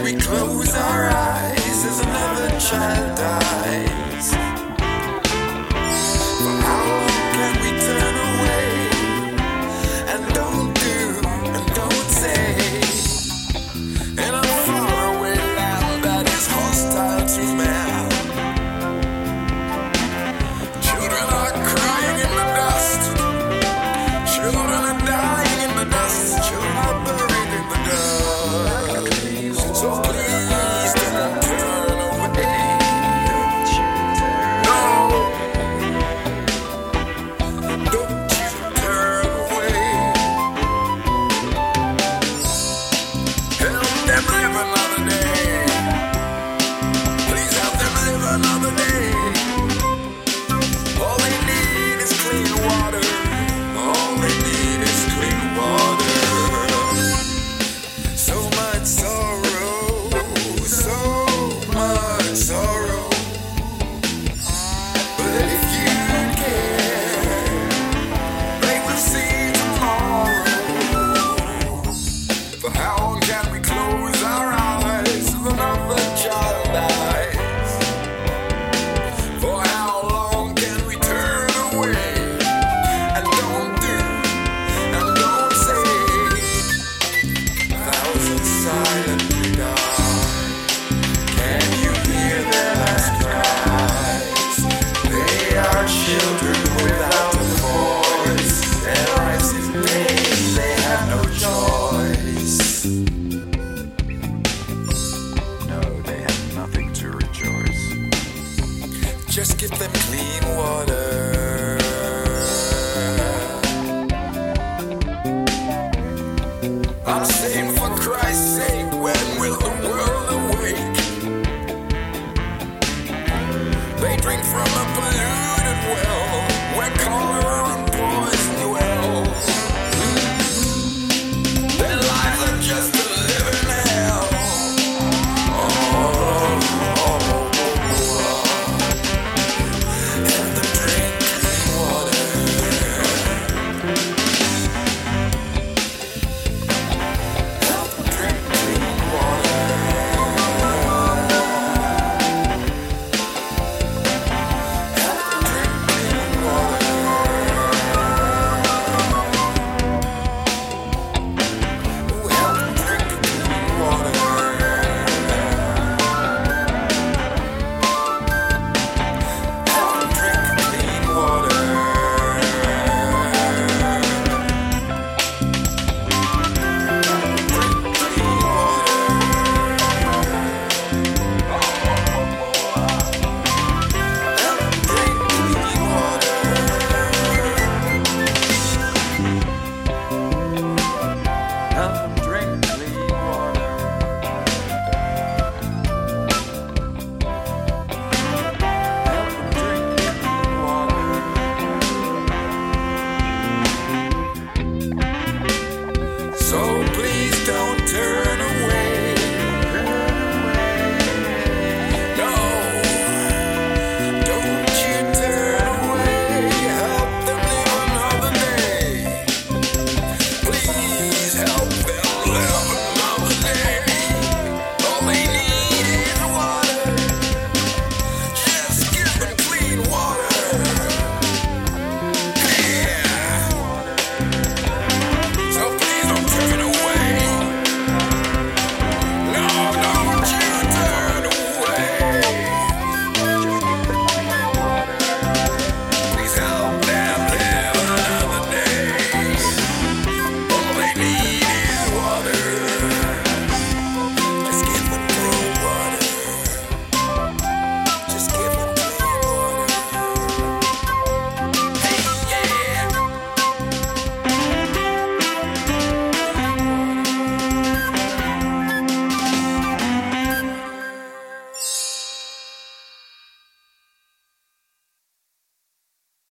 close our eyes as another child dies? For how long can we turn away and don't do and don't say in a faraway land that is hostile to man? Children are crying in the dust. Children are dying in the dust. Children are buried in the dust. So please don't turn away. No, don't you turn away. Help them live another day. Please help them live another day. All they need is clean water. All they need is clean water. So much sorrow, so much sorrow. But if you care, they will see tomorrow. For how long can we close our eyes?